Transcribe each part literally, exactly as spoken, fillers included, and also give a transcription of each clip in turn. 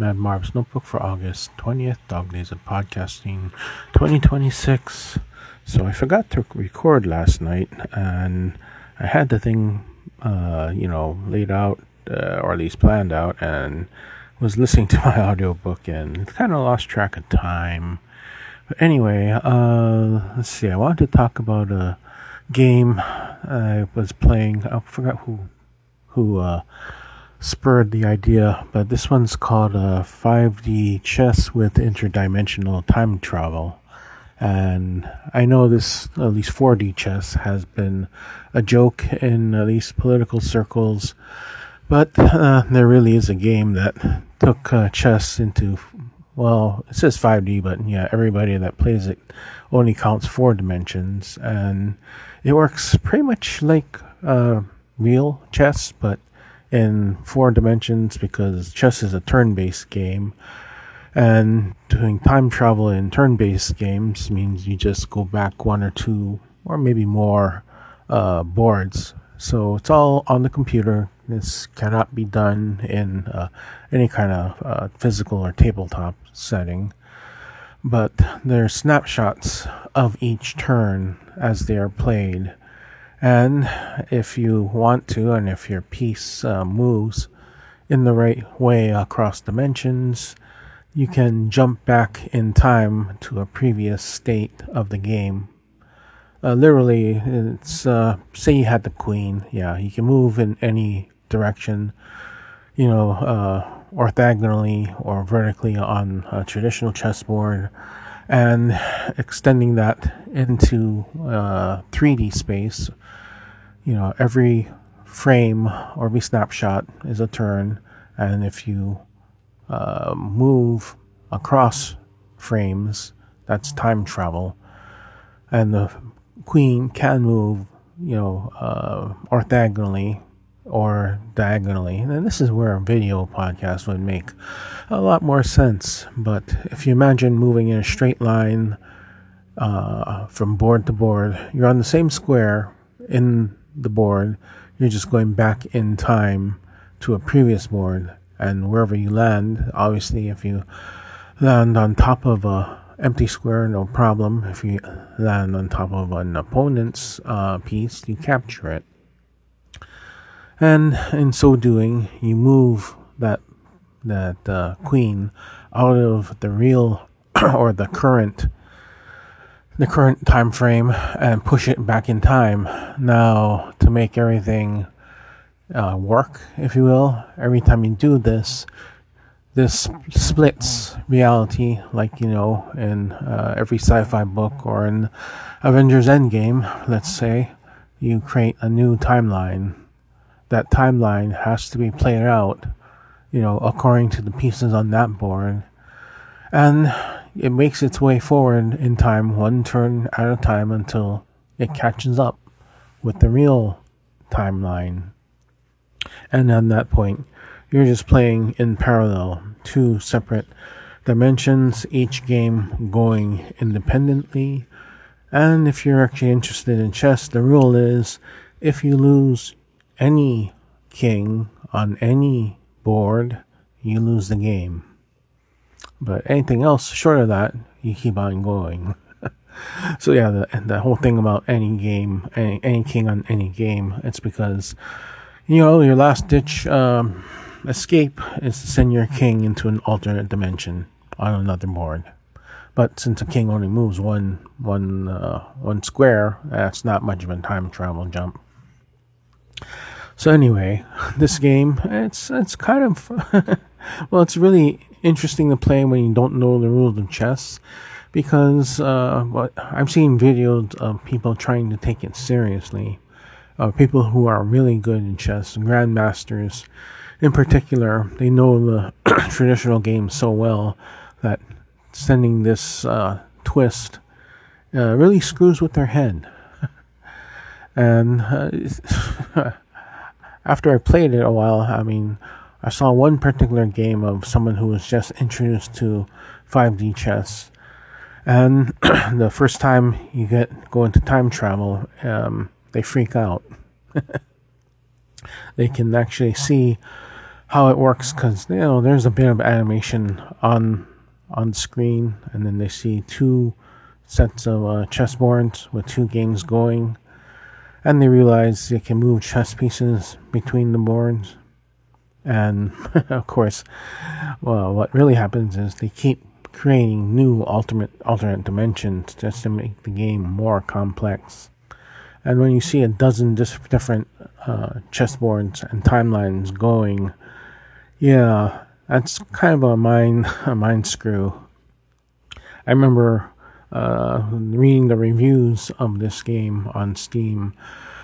Mad Marv's Notebook for August twentieth, Dog Days of Podcasting twenty twenty-six. So I forgot to record last night, and I had the thing, uh, you know, laid out, uh, or at least planned out, and was listening to my audiobook and kind of lost track of time. But anyway, uh, let's see, I wanted to talk about a game I was playing. I forgot who, who, uh, spurred the idea, but this one's called uh, five D chess with interdimensional time travel. And I know this, at least four D chess, has been a joke in at least political circles, but uh, there really is a game that took uh, chess into, well, it says five D, but yeah, everybody that plays it only counts four dimensions, and it works pretty much like uh, real chess, but in four dimensions, because chess is a turn-based game, and doing time travel in turn-based games means you just go back one or two or maybe more uh, boards. So it's all on the computer. This cannot be done in uh, any kind of uh, physical or tabletop setting, but there are snapshots of each turn as they are played. And if you want to, and if your piece uh, moves in the right way across dimensions, you can jump back in time to a previous state of the game. Uh, literally, it's, uh, say you had the queen, yeah, you can move in any direction, you know, uh, orthogonally or vertically on a traditional chessboard, and extending that into uh, three D space. You know, every frame or every snapshot is a turn, and if you uh, move across frames, that's time travel. And the queen can move, you know, uh, orthogonally or diagonally. And this is where a video podcast would make a lot more sense. But if you imagine moving in a straight line uh, from board to board, you're on the same square in the board, you're just going back in time to a previous board, and wherever you land, obviously if you land on top of a empty square, no problem. If you land on top of an opponent's uh, piece, you capture it, and in so doing you move that that uh, queen out of the real or the current the current time frame and push it back in time. Now, to make everything uh, work, if you will, every time you do this, this splits reality, like, you know, in uh, every sci-fi book or in Avengers Endgame, let's say, you create a new timeline. That timeline has to be played out, you know, according to the pieces on that board. And it makes its way forward in time, one turn at a time, until it catches up with the real timeline. And at that point, you're just playing in parallel, two separate dimensions, each game going independently. And if you're actually interested in chess, the rule is, if you lose any king on any board, you lose the game. But anything else short of that, you keep on going. So yeah, the, the whole thing about any game, any, any king on any game, it's because, you know, your last ditch um, escape is to send your king into an alternate dimension on another board. But since a king only moves one one uh, one square, that's not much of a time travel jump. So anyway, this game, it's it's kind of well, it's really interesting to play when you don't know the rules of chess, because uh, what I've seen videos of people trying to take it seriously, uh, people who are really good in chess, grandmasters in particular. They know the traditional game so well that sending this uh, twist uh, really screws with their head. And uh, after I played it a while, I mean, I saw one particular game of someone who was just introduced to five D chess, and the first time you get go into time travel, um, they freak out. They can actually see how it works, because you know there's a bit of animation on on screen, and then they see two sets of uh, chessboards with two games going, and they realize they can move chess pieces between the boards. And of course, well, what really happens is they keep creating new alternate alternate dimensions just to make the game more complex. And when you see a dozen dis- different uh, chessboards and timelines going, yeah, that's kind of a mind a mind screw. I remember uh, reading the reviews of this game on Steam.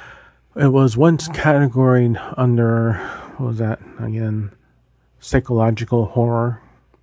It was once categorized under, what was that again? Psychological horror.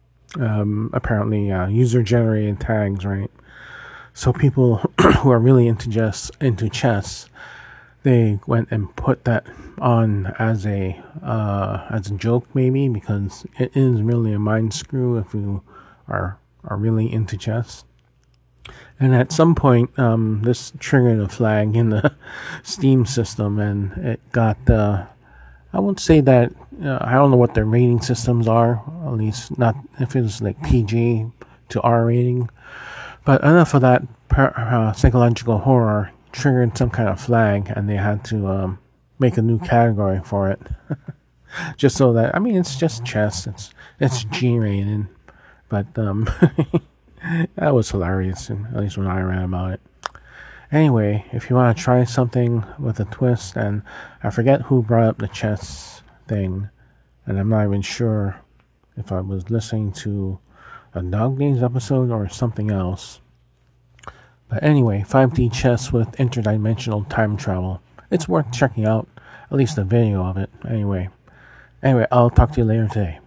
Um, apparently, uh, user-generated tags, right? So people who are really into chess, into chess, they went and put that on as a uh, as a joke, maybe, because it is really a mind screw if you are are really into chess. And at some point, um, this triggered a flag in the Steam system, and it got, uh, I won't say that, uh, I don't know what their rating systems are, at least not if it's like P G to R rating. But enough of that per, uh, psychological horror triggered some kind of flag, and they had to um, make a new category for it. Just so that, I mean, it's just chess, it's, it's G rated, but, um... that was hilarious, at least when I read about it. Anyway, if you want to try something with a twist, and I forget who brought up the chess thing, and I'm not even sure if I was listening to a Dog Days episode or something else. But anyway, five D chess with interdimensional time travel. It's worth checking out, at least a video of it. Anyway, anyway, I'll talk to you later today.